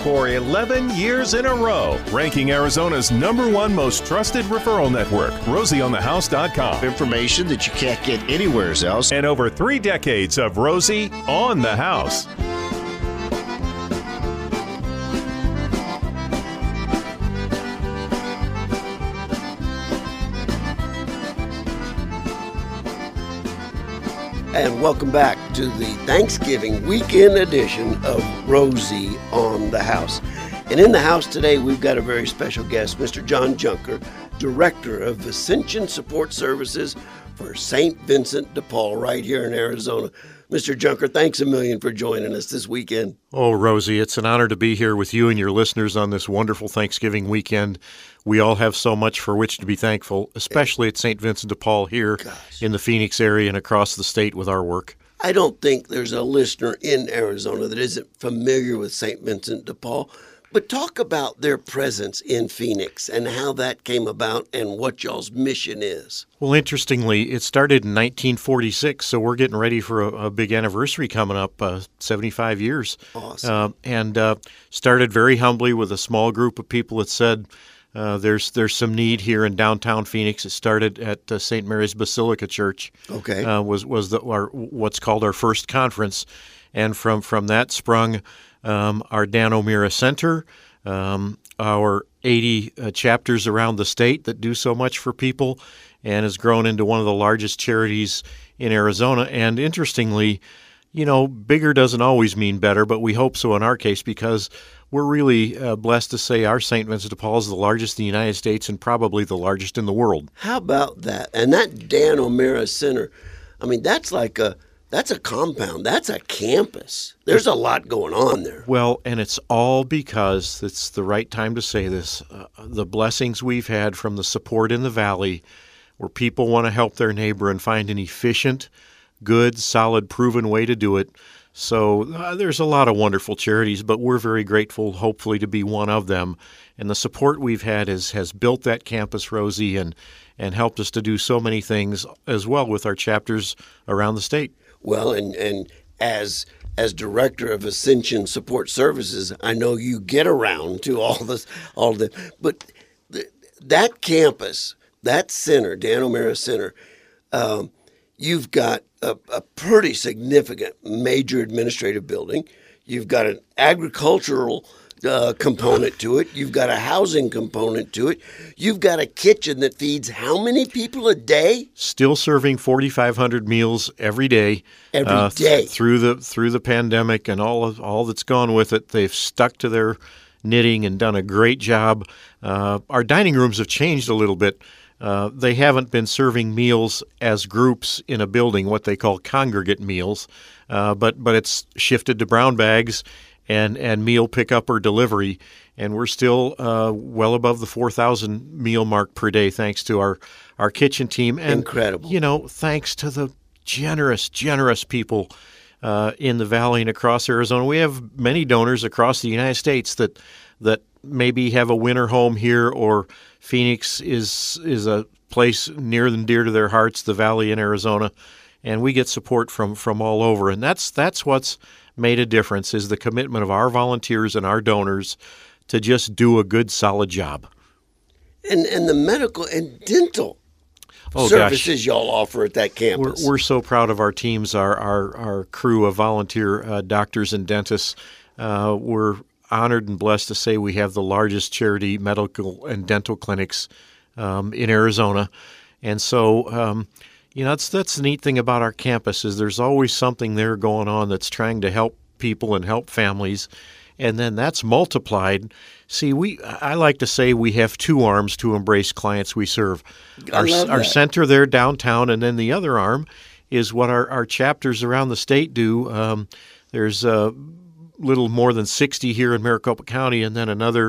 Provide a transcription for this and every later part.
for 11 years in a row, ranking Arizona's #1 most trusted referral network, RosieOnTheHouse.com. Information that you can't get anywhere else. And over 3 decades of Rosie on the House. And welcome back to the Thanksgiving weekend edition of Rosie on the House. And in the house today, we've got a very special guest, Mr. John Junker, Director of Ascension Support Services for St. Vincent de Paul right here in Arizona. Mr. Junker, thanks a million for joining us this weekend. Oh, Rosie, it's an honor to be here with you and your listeners on this wonderful Thanksgiving weekend. We all have so much for which to be thankful, especially at St. Vincent de Paul here in the Phoenix area and across the state with our work. I don't think there's a listener in Arizona that isn't familiar with St. Vincent de Paul. But talk about their presence in Phoenix and how that came about and what y'all's mission is. Well, interestingly, it started in 1946, so we're getting ready for a big anniversary coming up, 75 years. Awesome. And started very humbly with a small group of people that said there's some need here in downtown Phoenix. It started at St. Mary's Basilica Church. Okay. Was what's called our first conference, and from that sprung our Dan O'Meara Center, our 80 chapters around the state that do so much for people, and has grown into one of the largest charities in Arizona. And interestingly, bigger doesn't always mean better, but we hope so in our case because we're really blessed to say our St. Vincent de Paul is the largest in the United States and probably the largest in the world. How about that? And that Dan O'Meara Center, I mean, that's a compound. That's a campus. There's a lot going on there. Well, and it's all because it's the right time to say this. The blessings we've had from the support in the Valley where people want to help their neighbor and find an efficient, good, solid, proven way to do it. So there's a lot of wonderful charities, but we're very grateful, hopefully, to be one of them. And the support we've had has built that campus, Rosie, and helped us to do so many things as well with our chapters around the state. Well, and as Director of Ascension Support Services, I know you get around to but that campus, that center, Dan O'Meara Center, you've got a pretty significant major administrative building. You've got an agricultural component to it. You've got a housing component to it. You've got a kitchen that feeds how many people a day? Still serving 4,500 meals every day. Every day through the pandemic and all that's gone with it. They've stuck to their knitting and done a great job. Our dining rooms have changed a little bit. They haven't been serving meals as groups in a building, what they call congregate meals, but it's shifted to brown bags and meal pickup or delivery, and we're still well above the 4,000 meal mark per day thanks to our kitchen team. And, incredible. Thanks to the generous people in the Valley and across Arizona. We have many donors across the United States that maybe have a winter home here, or Phoenix is a place near and dear to their hearts, the Valley in Arizona, and we get support from all over. And that's what's made a difference, is the commitment of our volunteers and our donors to just do a good, solid job. And the medical and dental services y'all offer at that campus. We're so proud of our teams, our crew of volunteer doctors and dentists. We're honored and blessed to say we have the largest charity medical and dental clinics in Arizona. And so, that's the neat thing about our campus is there's always something there going on that's trying to help people and help families. And then that's multiplied. See, I like to say we have 2 arms to embrace clients we serve. Our center there downtown, and then the other arm is what our chapters around the state do. There's little more than 60 here in Maricopa County, and then another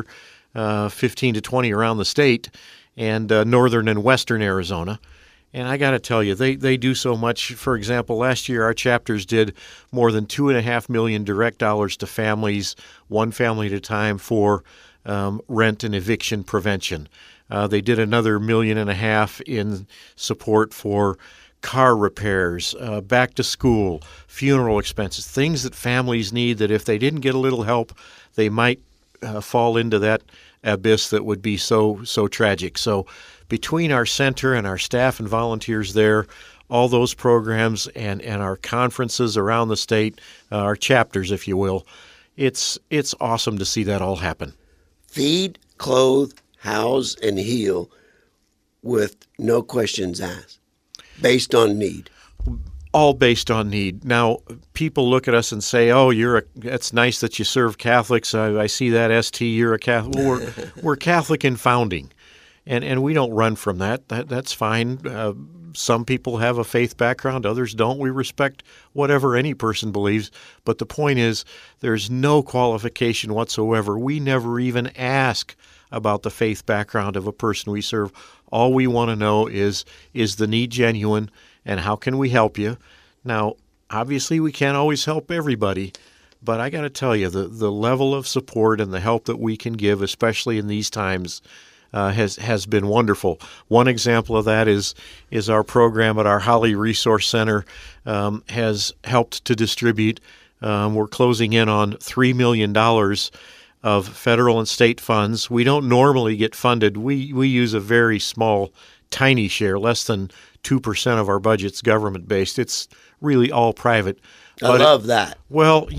15 to 20 around the state, and northern and western Arizona. And I got to tell you, they do so much. For example, last year our chapters did more than $2.5 million direct dollars to families, one family at a time, for rent and eviction prevention. They did another $1.5 million in support for car repairs, back to school, funeral expenses, things that families need that if they didn't get a little help, they might fall into that abyss that would be so tragic. So between our center and our staff and volunteers there, all those programs and our conferences around the state, our chapters, if you will, it's awesome to see that all happen. Feed, clothe, house, and heal with no questions asked, based on need. All based on need. Now, people look at us and say, "Oh, it's nice that you serve Catholics. I see that ST. You're a Catholic." Well, we're Catholic in founding, and we don't run from that. That's fine. Some people have a faith background, others don't. We respect whatever any person believes. But the point is, there's no qualification whatsoever. We never even ask about the faith background of a person we serve. All we want to know is the need genuine, and how can we help you? Now, obviously, we can't always help everybody, but I got to tell you, the level of support and the help that we can give, especially in these times, has been wonderful. One example of that is our program at our Holly Resource Center has helped to distribute. We're closing in on $3 million of federal and state funds. We don't normally get funded. We use a very small, tiny share, less than 2% of our budget's government-based. It's really all private. I love that. Well,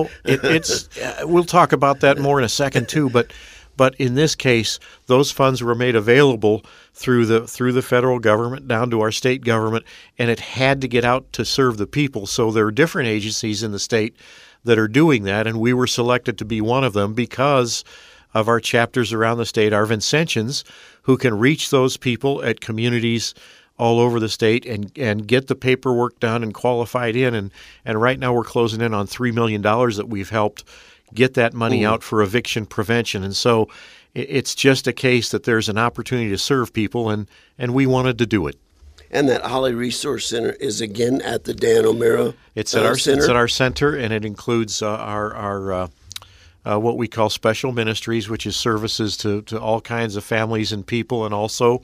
it's we'll talk about that more in a second too, but in this case, those funds were made available through the federal government down to our state government, and it had to get out to serve the people. So there are different agencies in the state that are doing that, and we were selected to be one of them because of our chapters around the state, our Vincentians, who can reach those people at communities all over the state and get the paperwork done and qualified in. And right now we're closing in on $3 million that we've helped get that money out for eviction prevention. And so it's just a case that there's an opportunity to serve people, and we wanted to do it. And that Holly Resource Center is again at the Dan O'Meara Center? It's at our center, and it includes our what we call special ministries, which is services to all kinds of families and people, and also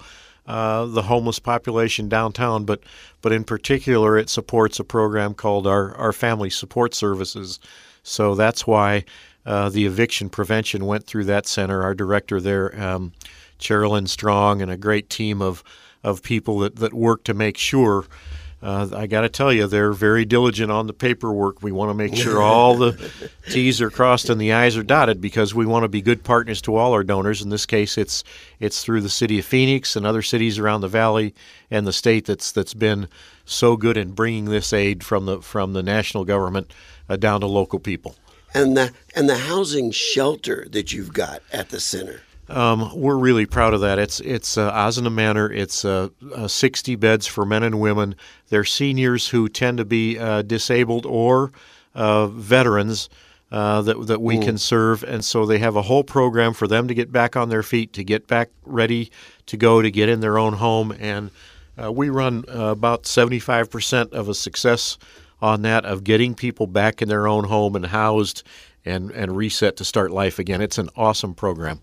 the homeless population downtown. But in particular, it supports a program called our Family Support Services. So that's why the eviction prevention went through that center. Our director there, Cherilyn Strong, and a great team of people that work to make sure. I got to tell you, they're very diligent on the paperwork. We want to make sure all the T's are crossed and the I's are dotted, because we want to be good partners to all our donors. In this case, it's through the city of Phoenix and other cities around the valley and the state that's been so good in bringing this aid from the national government down to local people. And the housing shelter that you've got at the center. We're really proud of that. It's Ozana Manor. It's 60 beds for men and women. They're seniors who tend to be disabled or veterans that we can serve, and so they have a whole program for them to get back on their feet, to get back ready to go, to get in their own home. And we run about 75% of a success on that, of getting people back in their own home and housed and reset to start life again. It's an awesome program.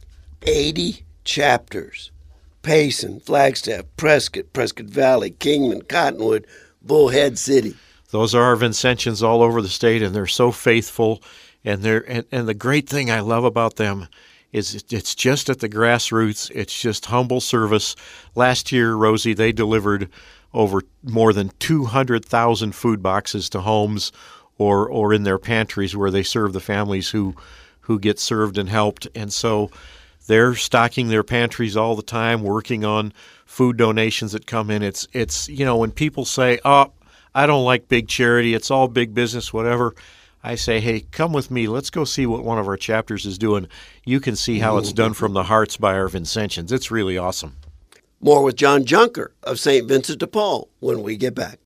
80 chapters. Payson, Flagstaff, Prescott Valley, Kingman, Cottonwood, Bullhead City. Those are our Vincentians all over the state, and they're so faithful. And the great thing I love about them is it's just at the grassroots. It's just humble service. Last year, Rosie, they delivered over more than 200,000 food boxes to homes or in their pantries where they serve the families who get served and helped. And so they're stocking their pantries all the time, working on food donations that come in. It's when people say, "Oh, I don't like big charity, it's all big business, whatever," I say, "Hey, come with me. Let's go see what one of our chapters is doing. You can see how it's done from the hearts by our Vincentians. It's really awesome." More with John Junker of St. Vincent de Paul when we get back.